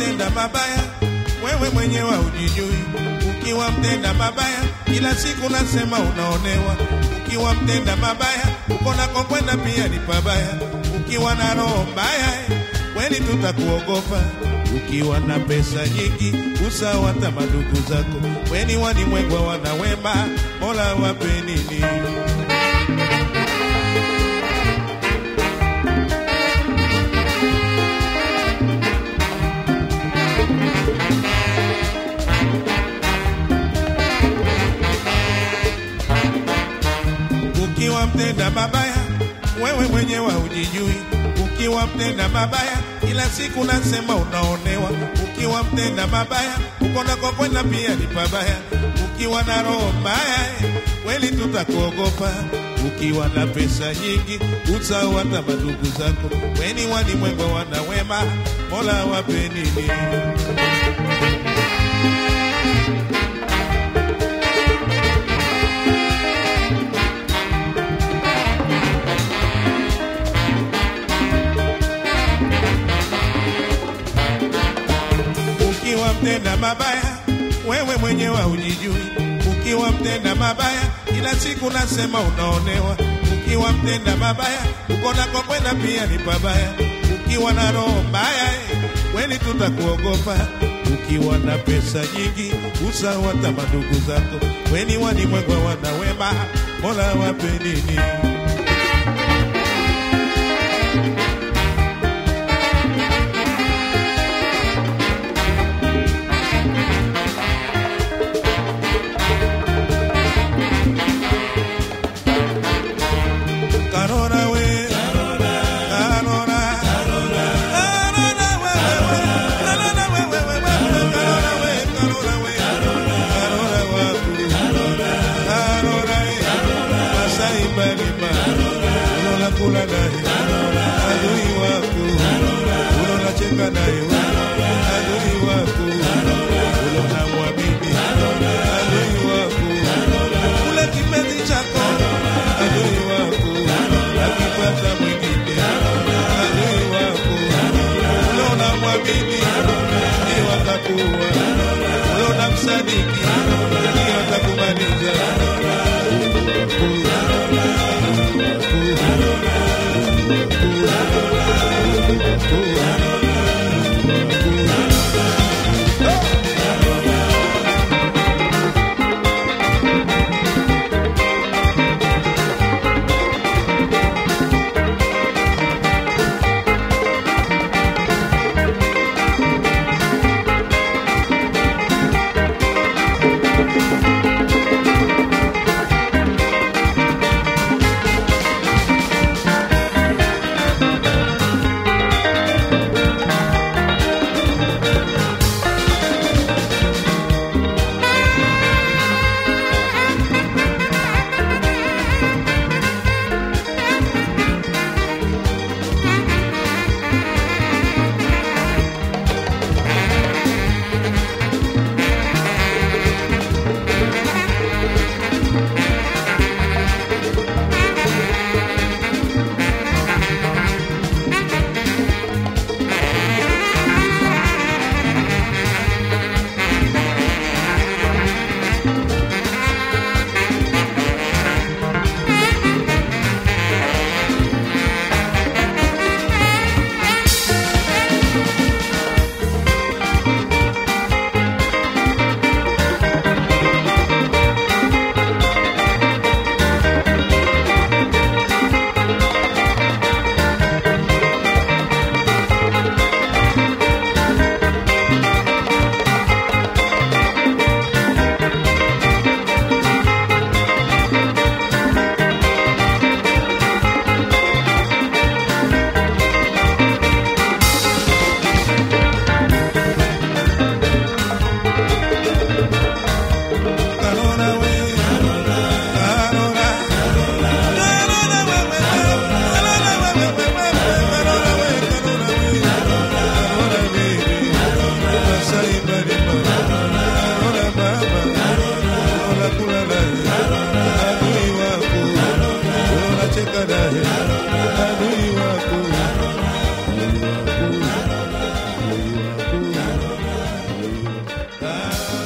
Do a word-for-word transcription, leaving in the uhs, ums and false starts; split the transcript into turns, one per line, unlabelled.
mtenda mabaya, wewe mwenyewe hujijui. Ukiwa mtenda mabaya, kila siku nasema unaonewa. Ukiwa mtenda mabaya, uko nako kwenda pia ni pabaya. Ukiwa na roho mbaya, kweli tutakuogopa. Ukiwa na pesa nyingi, usawa hata madugu zako. Weni walimwengwa wana wema, Mola wape nini? Ukiwa mtenda mabaya, wewe mwenyewe hujijui. Ukiwa mtenda mabaya, kila siku nasema unaonewa. Ukiwa mtenda mabaya, uko nako kwenda pia ni pabaya. Ukiwa na roho mbaya, kweli tutakuogopa. Ukiwa na pesa nyingi, usahau hata madugu zako. Weni walimwengwa wana wema, Mola wape nini? Ukiwa mtenda mabaya, wewe mwenyewe hujijui. Ukiwa mtenda mabaya, kila siku nasema unaonewa. Ukiwa mtenda mabaya, uko nako kwenda pia ni pabaya. Ukiwa na roho mbaya, kweli tutakuogopa. Ukiwa na pesa nyingi, usahau hata madugu zako. Weni walimwengwa wana wema, Mola wape nini? Kula naye adui wako, unaona cheka naye adui wako, unaona mwamini adui wako, ule kipenzi chako adui wako, akipata mwingine adui wako, unaona mwamini ni watakuwa, unaona msadiki ni watakumaliza. Oh, Ah.